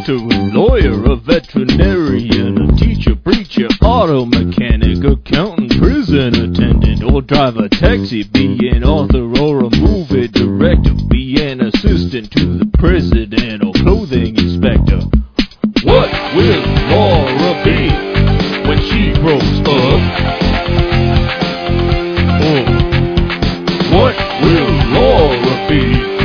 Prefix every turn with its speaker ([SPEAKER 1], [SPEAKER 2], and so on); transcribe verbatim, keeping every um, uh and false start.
[SPEAKER 1] doctor, a lawyer, a veterinarian, a teacher, preacher, auto mechanic, accountant, prison attendant, or drive a taxi, be an author or a movie director, be an assistant to the president or clothing inspector. What will Laura be when she grows up? Oh, what will Laura be